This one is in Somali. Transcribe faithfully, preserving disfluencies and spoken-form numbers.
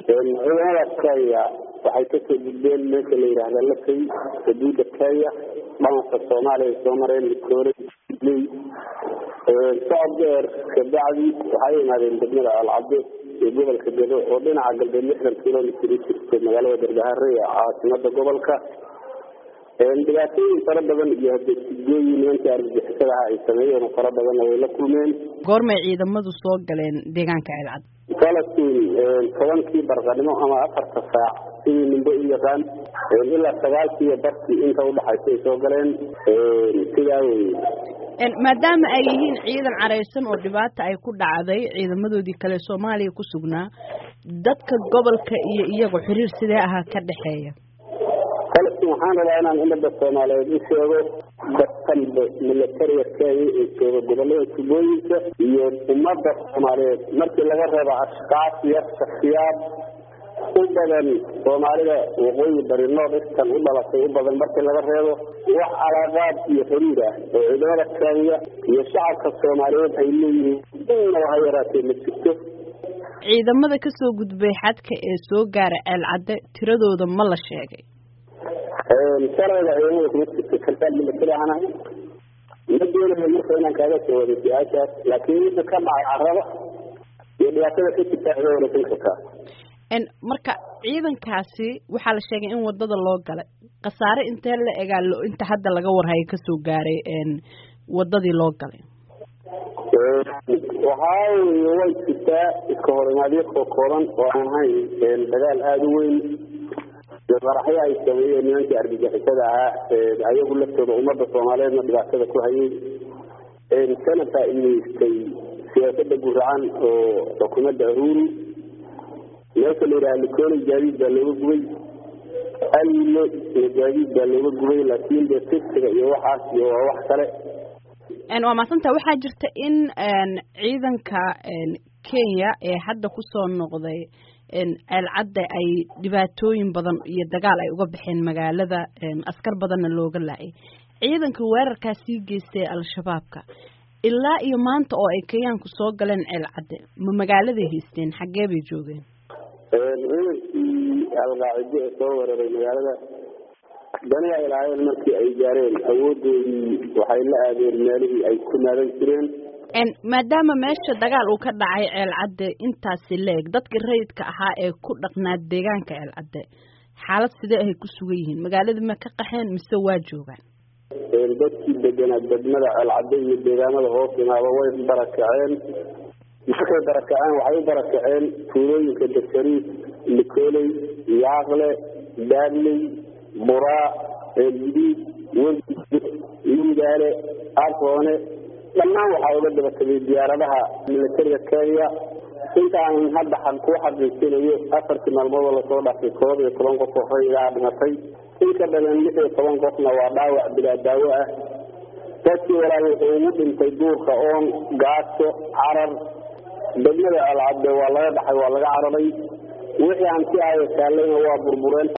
ciidamada Kenya waxay ka soo gudbeen meesha la yiraahdo Lakay xuduudda Kenya dhanka Soomaaliya soo mareen Koonfur ee socod kabacdi waxay yimaadeen degmada Al-Cabdi ee gobolka Gedo oo dhinaca galbeed lixdan kiiloomitir u jirta magaalada Berbahare ee caasimada gobolka ee dhibaatooyin fara badan iyo hadiyooyin nimanka argagixisada ay sameeyeen fara badan oo la kulmeen goormay ciidamadu soo galeen deegaanka Al-Cabdi Falastiin tobankii barqanimo ama afarta saac sidii ninba u yaqaan ilaa sagaalkii barkii inta u dhaxaysay soo galeen sidaa weeye maadaama ay yihiin ciidan careysan oo dhibaato ay ku dhacday ciidamadoodii kale Soomaaliya ku sugnaa dadka gobolka iyo iyagu xiriir sidee ahaa ka dhaxeeya Falastiin waxaan rabaa inaan ummadda Soomaaliyeed u sheego dadkan militariga Kenya ee jooga gobolada Jubbooyinka iyo ummadda Soomaaliyeed markii laga reebo ashqaas iyo shakhsiyaad u badan Soomaalida waqooyi bari North-Eastern u dhalatay u badan markii laga reebo wax alaaqaad iyo xiriir ah oo ciidamada Kenya iyo shacabka Soomaaliyeed ay leeyihiin inuu hayraatay ma jirto ciidamada ka soo gudbay xadka ee soo gaaray Al-Cabdi tiradooda ma la sheegay sharciga ciidamada kuma jirto kaltaan militari ahna ma doonayo marka inaan kaaga soo wado siyaashaas laakiin wixii ka dhacay carrada iyo dhibaatada ka jirta ayay wanaagsan kartaa marka ciidankaasi waxaa la sheegay in wadada loo galay qasaare intee la egaalo inta hadda laga warhayo ka soo gaaray wadadii loo galay waxaa way jirtaa iska horimaadyo kooban oo aan ahayn dagaal aada u weyn qaraxyo ay sameeyeen nimankii argagixisada ahaa ayagu laftooda ummadda Soomaaliyeedna dhibaatada ku hayay kana faa'iideystay siyaasadda guracan oo xukuumadda Uhuru meesha la yiraahdo Likoni gaadiid baa looga gubay ayno gaadiid baa looga gubay laakiin dadka iyo waxaas iyo wax kale een waa maasanta waxaa jirta in ciidanka Kenya ee hadda ku soo noqday Al-Cabdi ay dhibaatooyin badan iyo dagaal ay uga baxeen magaalada askar badanna looga laacay ciidanka weerarkaasi geystay al-shabaabka ilaa iyo maanta oo ay Kenyaanku soo galeen Al-Cabdi ma magaalada haysteen xagee bay joogeen ciidankii al-Qaacida ee soo weeraray magaalada daniya ilaahayeen markii ay gaareen awoodoodii waxay la aadeen meelihii ay ku naadan jireen maadaama meesha dagaal uu ka dhacay Al-Cabdi intaasi leeg dadkii rayidka ahaa ee ku dhaqnaa deegaanka Al-Cabdi xaalad sidee ay ku sugan yihiin magaalada ma ka qaxeen mise waa joogaan dadkii deganaa degmada Al-Cabdi iyo deegaamada hoos imaaba way barakaceen markay barakaceen waxay barakaceen tuulooyinka Dasariis Likoni Yaaqle Daadley Buraa Eedid Wadi Yumdaale Aqoone dhammaan waxaa uga dabatagay diyaaradaha militariga Kenya intaan hadda xal ku xaqiijinayo afartii maalmood la soo dhaafay koob iyo toban qof oo rayida dhimatay inka badan lix iyo toban qofna waa dhaawac bilaa daawo ah dadkii walaal wuxuu ugu dhintay duurka oon gaajo carar degmada Al-Cabdi waa laga dhaxay waa laga cararay wixii aan si ay saalayna waa burbureen